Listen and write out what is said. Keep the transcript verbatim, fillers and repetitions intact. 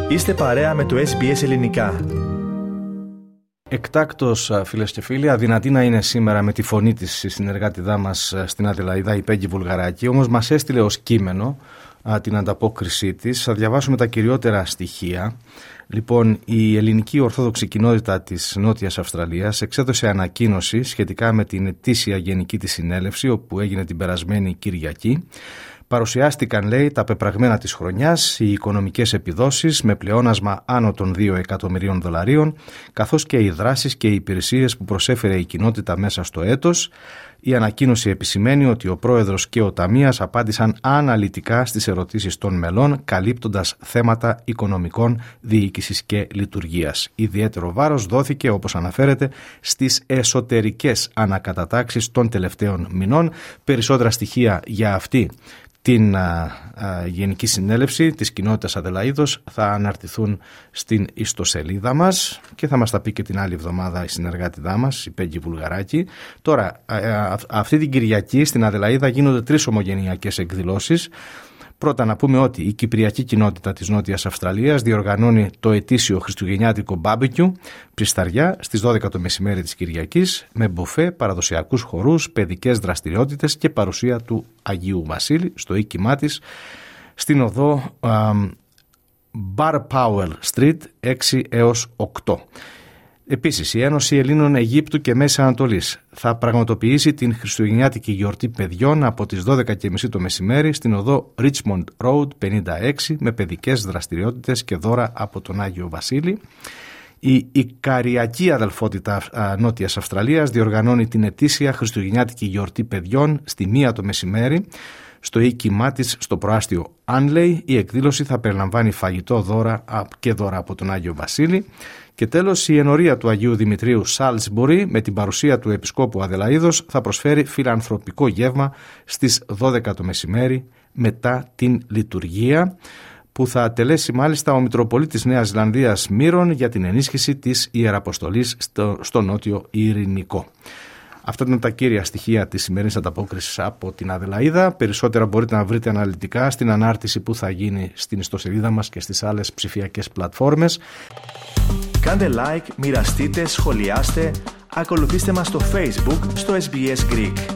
Είστε παρέα με το ες μπι ες Ελληνικά. Εκτάκτος, φίλες και φίλοι, αδυνατή να είναι σήμερα με τη φωνή της η συνεργάτηδά μας στην Αδελαίδα, η Πέγγι Βουλγαράκη, όμως μας έστειλε ως κείμενο α, την ανταπόκρισή της. Θα διαβάσουμε τα κυριότερα στοιχεία. Λοιπόν, η ελληνική ορθόδοξη κοινότητα της Νότιας Αυστραλίας εξέδωσε ανακοίνωση σχετικά με την ετήσια γενική της συνέλευση, όπου έγινε την περασμένη Κυριακή. Παρουσιάστηκαν, λέει, τα πεπραγμένα της χρονιάς, οι οικονομικές επιδόσεις με πλεόνασμα άνω των δύο εκατομμυρίων δολαρίων, καθώς και οι δράσεις και οι υπηρεσίες που προσέφερε η κοινότητα μέσα στο έτος. Η ανακοίνωση επισημαίνει ότι ο πρόεδρος και ο ταμείας απάντησαν αναλυτικά στις ερωτήσεις των μελών, καλύπτοντας θέματα οικονομικών, διοίκησης και λειτουργίας. Ιδιαίτερο βάρος δόθηκε, όπως αναφέρεται, στις εσωτερικές ανακατατάξεις των τελευταίων μηνών. Περισσότερα στοιχεία για αυτή την α, α, Γενική Συνέλευση της Κοινότητας Αδελαίδος θα αναρτηθούν στην ιστοσελίδα μας και θα μας τα πει και την άλλη εβδομάδα η συνεργάτηδά μας, η Πέγγι Βουλγαράκη. Τώρα, α, α, αυτή την Κυριακή στην Αδελαίδα γίνονται τρεις ομογενειακές εκδηλώσεις. Πρώτα να πούμε ότι η Κυπριακή Κοινότητα της Νότιας Αυστραλίας διοργανώνει το ετήσιο χριστουγεννιάτικο μπάμπεκιου Πρισταριά στις δώδεκα το μεσημέρι της Κυριακής με μπουφέ, παραδοσιακούς χορούς, παιδικές δραστηριότητες και παρουσία του Αγίου Βασίλη στο οίκημά της στην οδό α, Bar Powell Street έξι έως οκτώ. Επίσης, η Ένωση Ελλήνων Αιγύπτου και Μέσης Ανατολής θα πραγματοποιήσει την χριστουγεννιάτικη γιορτή παιδιών από τις δώδεκα και μισή το μεσημέρι στην οδό Richmond Road πενήντα έξι με παιδικές δραστηριότητες και δώρα από τον Άγιο Βασίλη. Η Ικαριακή Αδελφότητα Νότιας Αυστραλίας διοργανώνει την ετήσια χριστουγεννιάτικη γιορτή παιδιών στη μία το μεσημέρι στο οίκημά της στο προάστιο Άνλεϊ. Η εκδήλωση θα περιλαμβάνει φαγητό, δώρα και δώρα από τον Άγιο Βασίλη. Και τέλος, η ενορία του Αγίου Δημητρίου Σάλτσμπουρι με την παρουσία του Επισκόπου Αδελαίδος θα προσφέρει φιλανθρωπικό γεύμα στις δώδεκα το μεσημέρι μετά την λειτουργία, που θα τελέσει μάλιστα ο Μητροπολίτης Νέας Ζηλανδίας Μύρων για την ενίσχυση της Ιεραποστολής στο, στο Νότιο Ειρηνικό. Αυτά ήταν τα κύρια στοιχεία της σημερινής ανταπόκρισης από την Αδελαίδα. Περισσότερα μπορείτε να βρείτε αναλυτικά στην ανάρτηση που θα γίνει στην ιστοσελίδα μας και στις άλλες ψηφιακές πλατφόρμες. Κάντε like, μοιραστείτε, σχολιάστε, ακολουθήστε μας στο Facebook, στο ες μπι ες Greek.